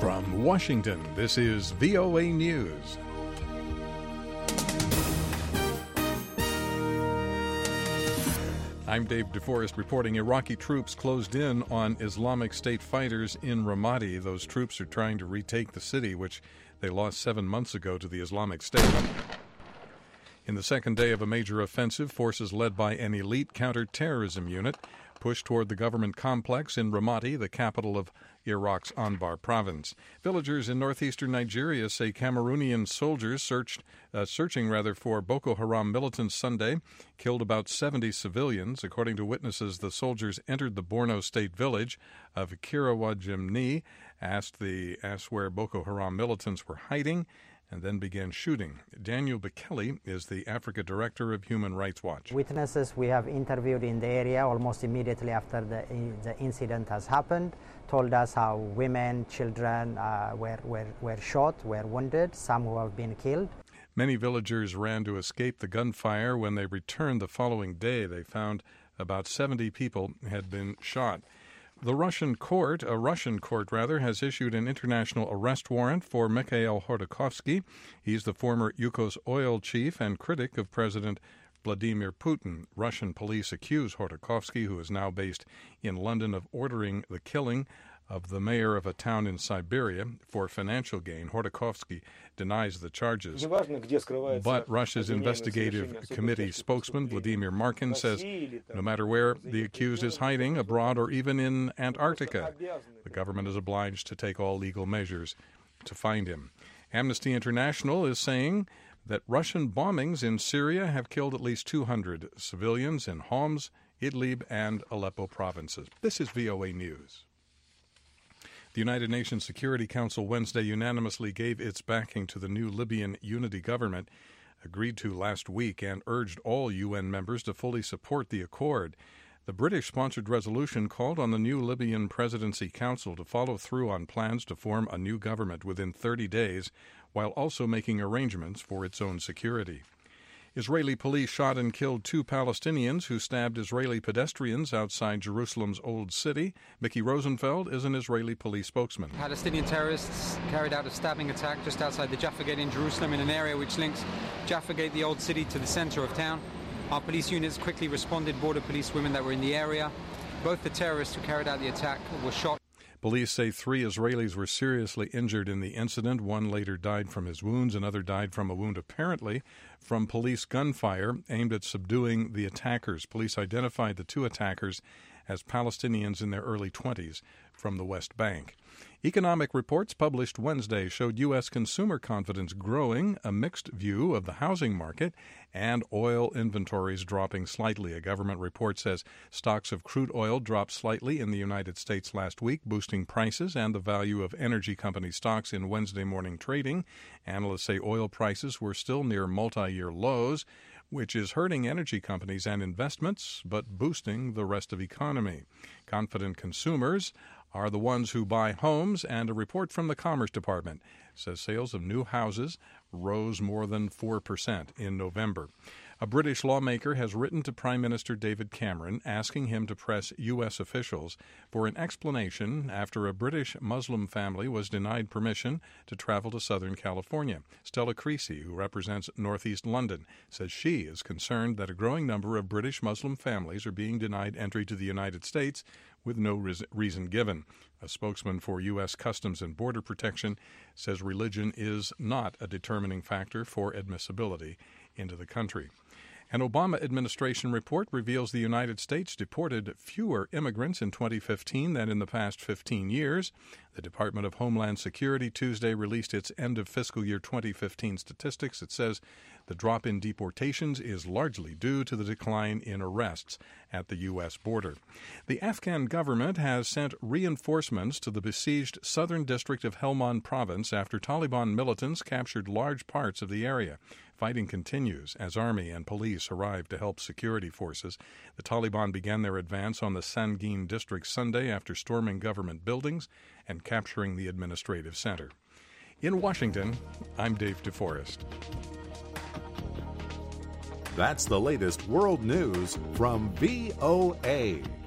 From Washington, this is VOA News. I'm Dave DeForest reporting Iraqi troops closed in on Islamic State fighters in Ramadi. Those troops are trying to retake the city, which they lost 7 months ago to the Islamic State. In the second day of a major offensive, forces led by an elite counterterrorism unit pushed toward the government complex in Ramadi, the capital of Iraq's Anbar province. Villagers in northeastern Nigeria say Cameroonian soldiers searching for Boko Haram militants Sunday killed about 70 civilians. According to witnesses, the soldiers entered the Borno State village of Kirawajimni, asked where Boko Haram militants were hiding, and then began shooting. Daniel Bekele is the Africa Director of Human Rights Watch. Witnesses we have interviewed in the area almost immediately after the incident has happened told us how women, children were shot, were wounded, some who have been killed. Many villagers ran to escape the gunfire. When they returned the following day, they found about 70 people had been shot. A Russian court has issued an international arrest warrant for Mikhail Khodorkovsky. He's the former Yukos oil chief and critic of President Vladimir Putin. Russian police accuse Khodorkovsky, who is now based in London, of ordering the killing of the mayor of a town in Siberia for financial gain. Khodorkovsky denies the charges. But Russia's investigative committee spokesman Vladimir Markin says no matter where the accused is hiding, abroad or even in Antarctica, the government is obliged to take all legal measures to find him. Amnesty International is saying that Russian bombings in Syria have killed at least 200 civilians in Homs, Idlib, and Aleppo provinces. This is VOA News. The United Nations Security Council Wednesday unanimously gave its backing to the new Libyan unity government agreed to last week and urged all UN members to fully support the accord. The British-sponsored resolution called on the new Libyan Presidency Council to follow through on plans to form a new government within 30 days, while also making arrangements for its own security. Israeli police shot and killed 2 Palestinians who stabbed Israeli pedestrians outside Jerusalem's Old City. Mickey Rosenfeld is an Israeli police spokesman. Palestinian terrorists carried out a stabbing attack just outside the Jaffa Gate in Jerusalem in an area which links Jaffa Gate, the Old City, to the center of town. Our police units quickly responded, border police women that were in the area. Both the terrorists who carried out the attack were shot. Police say 3 Israelis were seriously injured in the incident. One later died from his wounds. Another died from a wound apparently from police gunfire aimed at subduing the attackers. Police identified the 2 attackers as Palestinians in their early 20s from the West Bank. Economic reports published Wednesday showed U.S. consumer confidence growing, a mixed view of the housing market, and oil inventories dropping slightly. A government report says stocks of crude oil dropped slightly in the United States last week, boosting prices and the value of energy company stocks in Wednesday morning trading. Analysts say oil prices were still near multi-year lows, which is hurting energy companies and investments, but boosting the rest of the economy. Confident consumers are the ones who buy homes, and a report from the Commerce Department says sales of new houses rose more than 4% in November. A British lawmaker has written to Prime Minister David Cameron asking him to press U.S. officials for an explanation after a British Muslim family was denied permission to travel to Southern California. Stella Creasy, who represents Northeast London, says she is concerned that a growing number of British Muslim families are being denied entry to the United States with no reason given. A spokesman for U.S. Customs and Border Protection says religion is not a determining factor for admissibility into the country. An Obama administration report reveals the United States deported fewer immigrants in 2015 than in the past 15 years. The Department of Homeland Security Tuesday released its end of fiscal year 2015 statistics. It says the drop in deportations is largely due to the decline in arrests at the U.S. border. The Afghan government has sent reinforcements to the besieged southern district of Helmand province after Taliban militants captured large parts of the area. Fighting continues as army and police arrive to help security forces. The Taliban began their advance on the Sangin district Sunday after storming government buildings and capturing the administrative center. In Washington, I'm Dave DeForest. That's the latest world news from VOA.